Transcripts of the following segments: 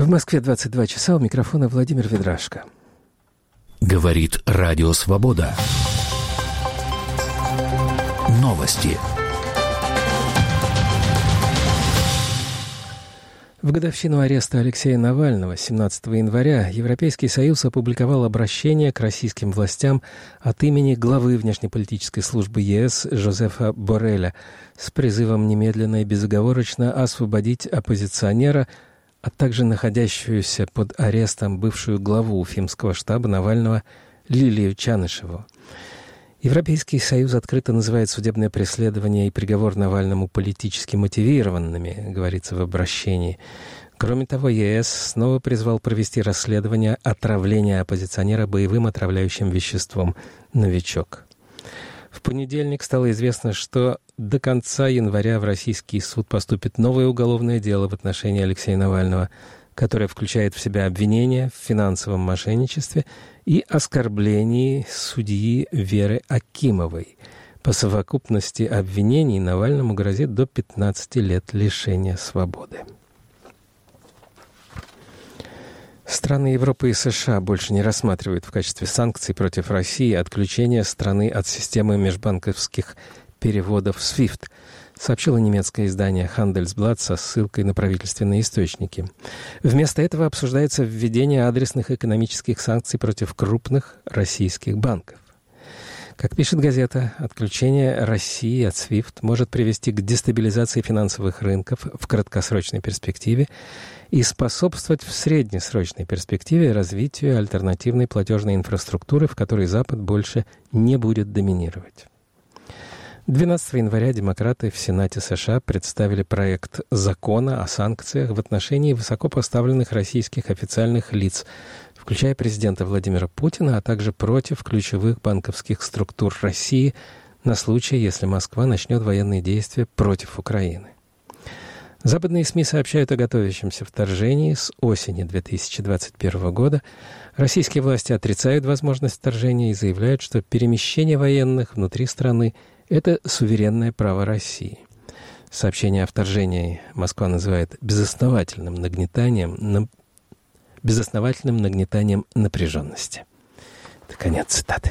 В Москве 22 часа, у микрофона Владимир Ведрашко. Говорит Радио Свобода. Новости. В годовщину ареста Алексея Навального 17 января Европейский Союз опубликовал обращение к российским властям от имени главы внешнеполитической службы ЕС Жозефа Борреля с призывом немедленно и безоговорочно освободить оппозиционера, а также находящуюся под арестом бывшую главу Уфимского штаба Навального Лилию Чанышеву. Европейский Союз открыто называет судебное преследование и приговор Навальному политически мотивированными, говорится в обращении. Кроме того, ЕС снова призвал провести расследование отравления оппозиционера боевым отравляющим веществом «Новичок». В понедельник стало известно, что до конца января в российский суд поступит новое уголовное дело в отношении Алексея Навального, которое включает в себя обвинения в финансовом мошенничестве и оскорблении судьи Веры Акимовой. По совокупности обвинений Навальному грозит до 15 лет лишения свободы. Страны Европы и США больше не рассматривают в качестве санкций против России отключение страны от системы межбанковских переводов SWIFT, сообщило немецкое издание Handelsblatt со ссылкой на правительственные источники. Вместо этого обсуждается введение адресных экономических санкций против крупных российских банков. Как пишет газета, отключение России от SWIFT может привести к дестабилизации финансовых рынков в краткосрочной перспективе и способствовать в среднесрочной перспективе развитию альтернативной платежной инфраструктуры, в которой Запад больше не будет доминировать. 12 января демократы в Сенате США представили проект закона о санкциях в отношении высокопоставленных российских официальных лиц, включая президента Владимира Путина, а также против ключевых банковских структур России на случай, если Москва начнет военные действия против Украины. Западные СМИ сообщают о готовящемся вторжении с осени 2021 года. Российские власти отрицают возможность вторжения и заявляют, что перемещение военных внутри страны – это суверенное право России. Сообщение о вторжении Москва называет безосновательным нагнетанием напряженности. Это конец цитаты.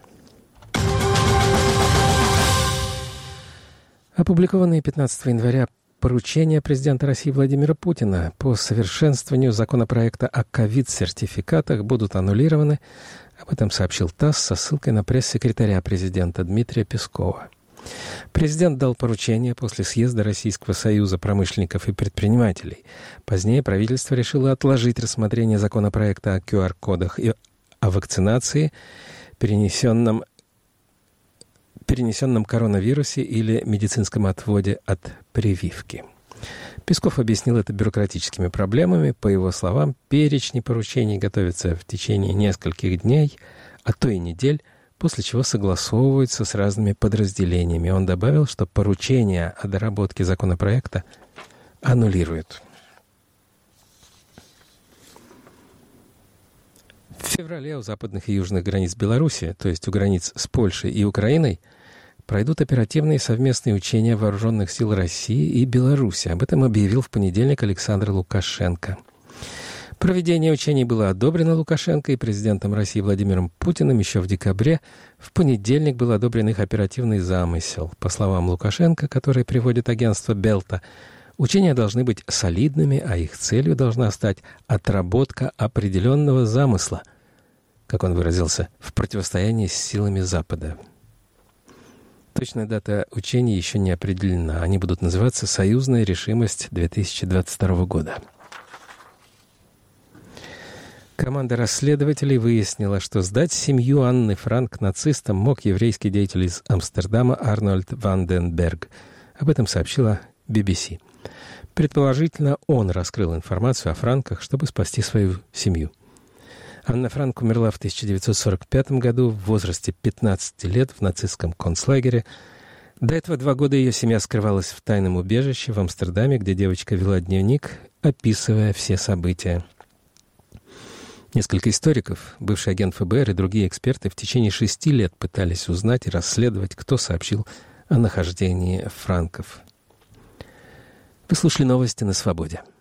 Опубликованные 15 января поручения президента России Владимира Путина по совершенствованию законопроекта о ковид-сертификатах будут аннулированы. Об этом сообщил ТАСС со ссылкой на пресс-секретаря президента Дмитрия Пескова. Президент дал поручение после съезда Российского союза промышленников и предпринимателей. Позднее правительство решило отложить рассмотрение законопроекта о QR-кодах и о вакцинации, перенесенном коронавирусе или медицинском отводе от прививки. Песков объяснил это бюрократическими проблемами. По его словам, перечни поручений готовятся в течение нескольких дней, а то и недель, после чего согласовываются с разными подразделениями. Он добавил, что поручения о доработке законопроекта аннулируют. В феврале у западных и южных границ Беларуси, то есть у границ с Польшей и Украиной, пройдут оперативные совместные учения вооруженных сил России и Беларуси. Об этом объявил в понедельник Александр Лукашенко. Проведение учений было одобрено Лукашенко и президентом России Владимиром Путиным еще в декабре. В понедельник был одобрен их оперативный замысел. По словам Лукашенко, который приводит агентство Белта, учения должны быть солидными, а их целью должна стать отработка определенного замысла, как он выразился, в противостоянии с силами Запада. Точная дата учений еще не определена. Они будут называться «Союзная решимость 2022 года». Команда расследователей выяснила, что сдать семью Анны Франк нацистам мог еврейский деятель из Амстердама Арнольд Ванденберг. Об этом сообщила BBC. Предположительно, он раскрыл информацию о Франках, чтобы спасти свою семью. Анна Франк умерла в 1945 году в возрасте 15 лет в нацистском концлагере. До этого 2 года ее семья скрывалась в тайном убежище в Амстердаме, где девочка вела дневник, описывая все события. Несколько историков, бывший агент ФБР и другие эксперты в течение 6 лет пытались узнать и расследовать, кто сообщил о нахождении Франков. Вы слушали новости на «Свободе».